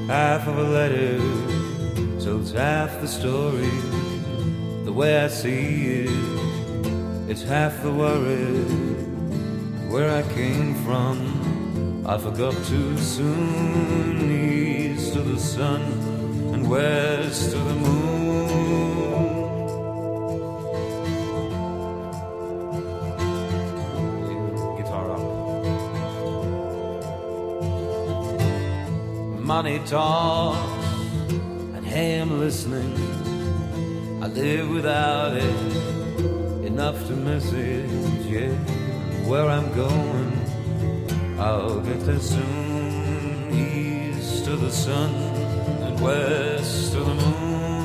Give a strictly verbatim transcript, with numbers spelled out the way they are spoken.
Half of a letter tells half the story. The way I see it, it's half the worry. Where I came from, I forgot too soon. East of the sun and west of the moon. Guitar up. Money talks, and hey, I'm listening. I live without it, enough to miss it, yeah. Where I'm going, I'll get there soon. East of the sun and west of the moon.